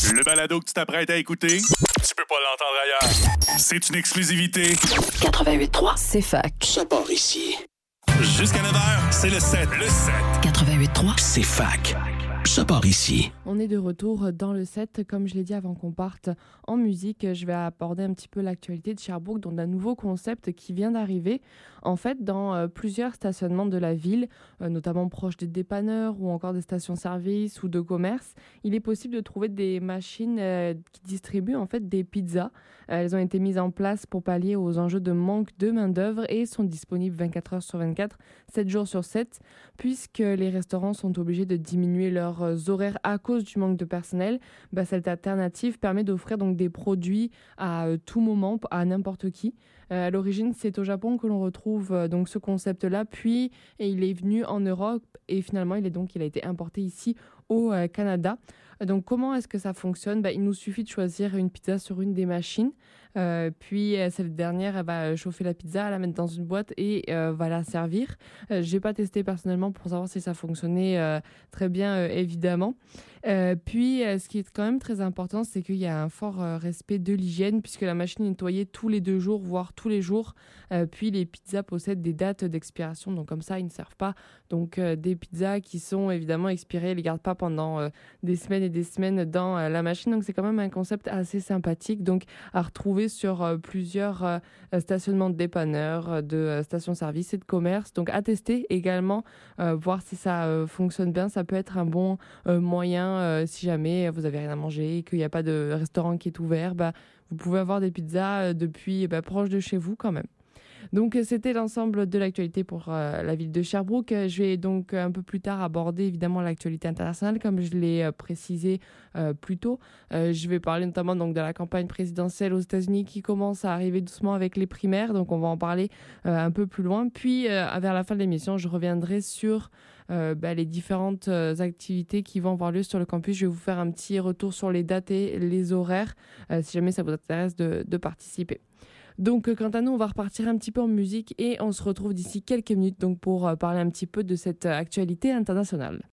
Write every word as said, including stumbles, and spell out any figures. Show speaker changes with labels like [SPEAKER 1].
[SPEAKER 1] Le balado que tu t'apprêtes à écouter, tu peux pas l'entendre ailleurs. C'est une exclusivité.
[SPEAKER 2] quatre-vingt-huit point trois,
[SPEAKER 3] c'est fac.
[SPEAKER 2] Ça part ici.
[SPEAKER 1] Jusqu'à neuf heures, c'est le sept. Le sept.
[SPEAKER 3] quatre-vingt-huit point trois,
[SPEAKER 2] c'est fac. Ça part ici.
[SPEAKER 4] On est de retour dans le set. Comme je l'ai dit avant qu'on parte en musique, je vais aborder un petit peu l'actualité de Sherbrooke, dont un nouveau concept qui vient d'arriver. En fait, dans euh, plusieurs stationnements de la ville, euh, notamment proches des dépanneurs ou encore des stations-service ou de commerce, il est possible de trouver des machines euh, qui distribuent en fait des pizzas. Euh, elles ont été mises en place pour pallier aux enjeux de manque de main-d'œuvre et sont disponibles vingt-quatre heures sur vingt-quatre, sept jours sur sept, puisque les restaurants sont obligés de diminuer leurs horaires à cause du manque de personnel. Bah, cette alternative permet d'offrir donc des produits à euh, tout moment, à n'importe qui. Euh, à l'origine, c'est au Japon que l'on retrouve euh, donc ce concept-là, puis et il est venu en Europe et finalement il est donc il a été importé ici au euh, Canada. Donc comment est-ce que ça fonctionne ? Bah, il nous suffit de choisir une pizza sur une des machines, euh, puis euh, cette dernière elle va chauffer la pizza, la mettre dans une boîte et euh, va la servir. Euh, j'ai pas testé personnellement pour savoir si ça fonctionnait euh, très bien euh, évidemment. Euh, puis euh, ce qui est quand même très important, c'est qu'il y a un fort euh, respect de l'hygiène puisque la machine est nettoyée tous les deux jours, voire tous les jours. Euh, puis les pizzas possèdent des dates d'expiration, donc comme ça ils ne servent pas donc euh, des pizzas qui sont évidemment expirées, ils les gardent pas pendant euh, des semaines et des semaines dans euh, la machine. Donc c'est quand même un concept assez sympathique, donc à retrouver sur euh, plusieurs euh, stationnements de dépanneurs, euh, de euh, stations-service et de commerce. Donc à tester également, euh, voir si ça euh, fonctionne bien. Ça peut être un bon euh, moyen euh, si jamais vous avez rien à manger et qu'il n'y a pas de restaurant qui est ouvert. Bah, vous pouvez avoir des pizzas euh, depuis bah, proche de chez vous quand même. Donc c'était l'ensemble de l'actualité pour euh, la ville de Sherbrooke. Je vais donc un peu plus tard aborder évidemment l'actualité internationale comme je l'ai euh, précisé euh, plus tôt. Euh, je vais parler notamment donc de la campagne présidentielle aux États-Unis qui commence à arriver doucement avec les primaires. Donc on va en parler euh, un peu plus loin. Puis euh, vers la fin de l'émission, je reviendrai sur euh, bah, les différentes euh, activités qui vont avoir lieu sur le campus. Je vais vous faire un petit retour sur les dates et les horaires euh, si jamais ça vous intéresse de, de participer. Donc, quant à nous, on va repartir un petit peu en musique et on se retrouve d'ici quelques minutes donc, pour parler un petit peu de cette actualité internationale.